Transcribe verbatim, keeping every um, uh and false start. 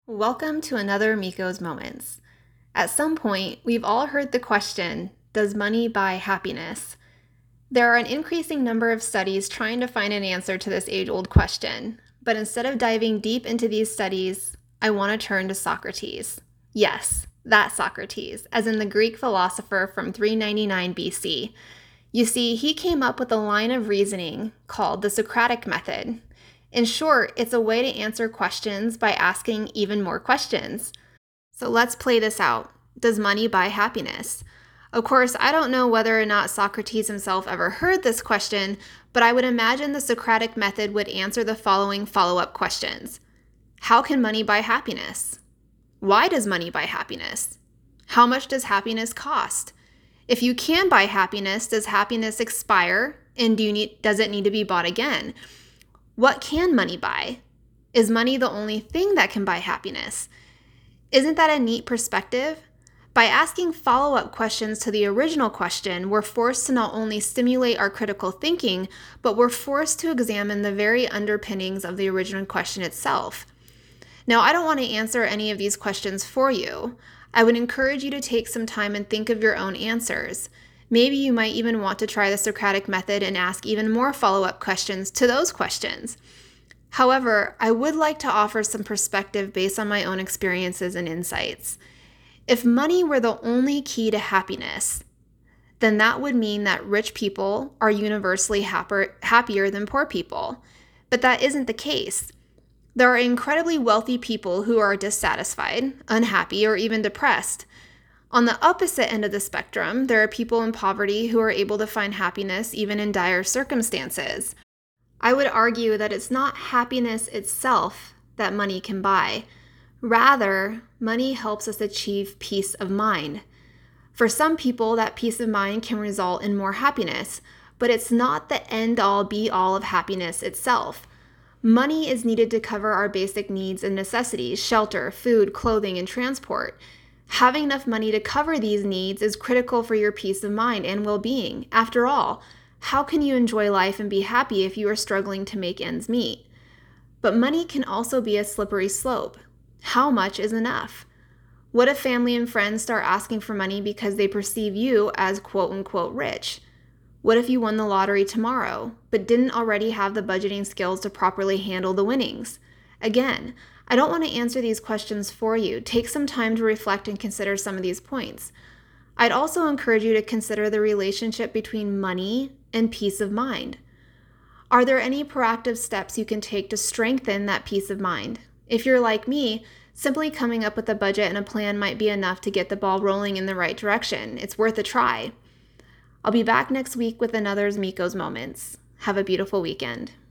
Welcome to another Miko's Moments. At some point, we've all heard the question, does money buy happiness? There are an increasing number of studies trying to find an answer to this age-old question, but instead of diving deep into these studies, I want to turn to Socrates. Yes, that Socrates, as in the Greek philosopher from three ninety-nine B C. You see, he came up with a line of reasoning called the Socratic method. In short, it's a way to answer questions by asking even more questions. So let's play this out. Does money buy happiness? Of course, I don't know whether or not Socrates himself ever heard this question, but I would imagine the Socratic method would answer the following follow-up questions. How can money buy happiness? Why does money buy happiness? How much does happiness cost? If you can buy happiness, does happiness expire? And do you need, does it need to be bought again? What can money buy? Is money the only thing that can buy happiness? Isn't that a neat perspective? By asking follow-up questions to the original question, we're forced to not only stimulate our critical thinking, but we're forced to examine the very underpinnings of the original question itself. Now, I don't want to answer any of these questions for you. I would encourage you to take some time and think of your own answers. Maybe you might even want to try the Socratic method and ask even more follow-up questions to those questions. However, I would like to offer some perspective based on my own experiences and insights. If money were the only key to happiness, then that would mean that rich people are universally happier, happier than poor people. But that isn't the case. There are incredibly wealthy people who are dissatisfied, unhappy, or even depressed. On the opposite end of the spectrum, there are people in poverty who are able to find happiness even in dire circumstances. I would argue that it's not happiness itself that money can buy. Rather, money helps us achieve peace of mind. For some people, that peace of mind can result in more happiness, but it's not the end-all be-all of happiness itself. Money is needed to cover our basic needs and necessities, shelter, food, clothing, and transport. Having enough money to cover these needs is critical for your peace of mind and well-being. After all, how can you enjoy life and be happy if you are struggling to make ends meet? But money can also be a slippery slope. How much is enough? What if family and friends start asking for money because they perceive you as quote-unquote rich? What if you won the lottery tomorrow, but didn't already have the budgeting skills to properly handle the winnings? Again, I don't want to answer these questions for you. Take some time to reflect and consider some of these points. I'd also encourage you to consider the relationship between money and peace of mind. Are there any proactive steps you can take to strengthen that peace of mind? If you're like me, simply coming up with a budget and a plan might be enough to get the ball rolling in the right direction. It's worth a try. I'll be back next week with another Miko's Moments. Have a beautiful weekend.